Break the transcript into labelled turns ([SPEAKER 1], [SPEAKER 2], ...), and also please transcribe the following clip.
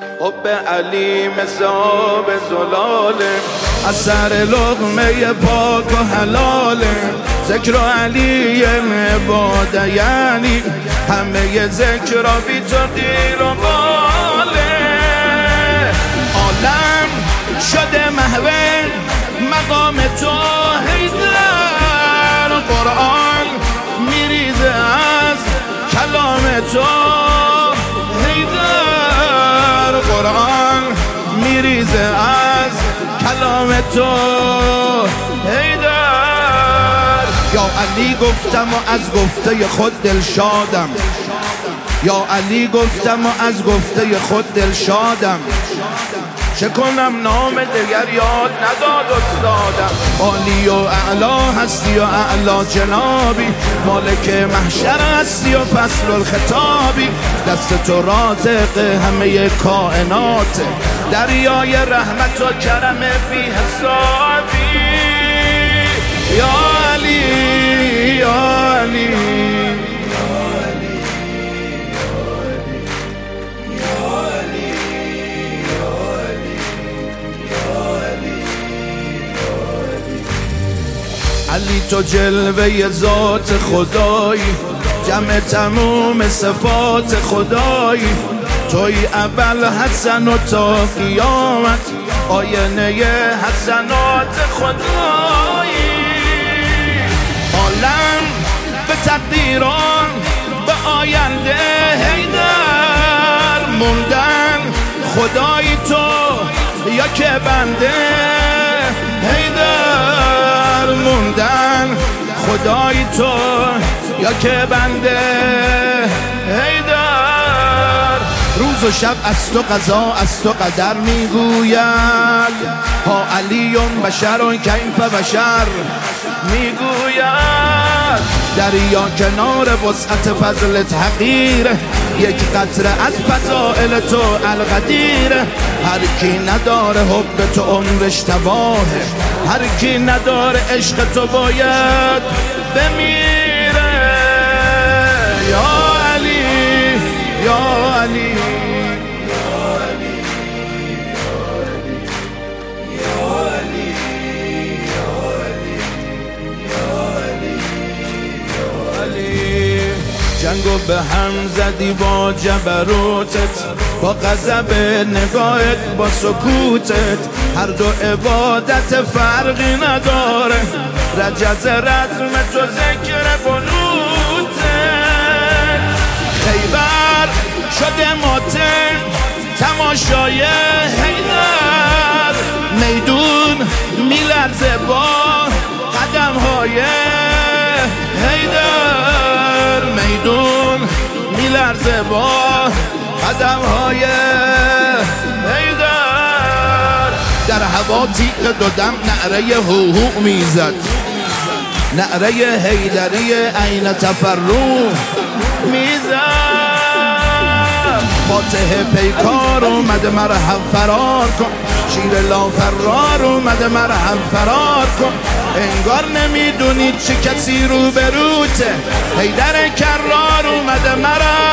[SPEAKER 1] حب علی مثل آب زلاله، از سر لقمه پاک و حلاله. ذکر علی عباده یعنی همه ذکر بی تو غیر و باله. عالم شده محو مقام تو حیدر، قرآن میریزه از کلام تو حیدر، قرآن میریزه از کلام تو حیدر. یا علی گفتم و از گفته خود دل شادم، یا علی گفتم و از گفته خود دل شادم. چه کنم نام دیگر یاد نداد استادم. عالی و اعلا هستی و اعلا جنابی، مالک محشر هستی و فصل الخطابی. دست تو رازق همه کائنات، دریای رحمت و کرم بی حسابی. یا علی یا علی علی تو جلوه ذات خدایی، جمع تموم صفات خدایی. توی اول حسن و تا قیامت آینه حسنات خدایی. عالم به تقدیران به آینده حیدر موندن، خدایی تو یا که بنده حیدر موندن، خدایی تو یا که بنده حیدر. روز و شب از تو قضا از تو قدر میگوید، ها علیون بشرون کیف بشر میگوید. دریا کنار وسعت فضلت حقیره، یک قطره از فضائل تو القدیره. هر کی نداره حب تو عمرش تباهه، هر کی نداره عشق تو باید بمیره. یا علی یا علی جنگو به هم زدی با جبروتت، با غضب نگاهت با سکوتت. هر دو عبادت فرقی نداره، رجز رزم تو ذکر بنوتت. خیبر شده ماتم تماشای حیدر، میدون میلرزه با قدم های حیدر، میدون میلرزه با قدم های حیدر. در هوا تیغ دو دم نعره هوهو میزد، نعره حیدری عین تفرو میزد. فاتح پیکار اومده مرحب فرار کن، شیر لا فرار اومده مرحب فرار کن. انگار نمیدونی چه کسی رو بروته، حیدر کرار اومده مرحب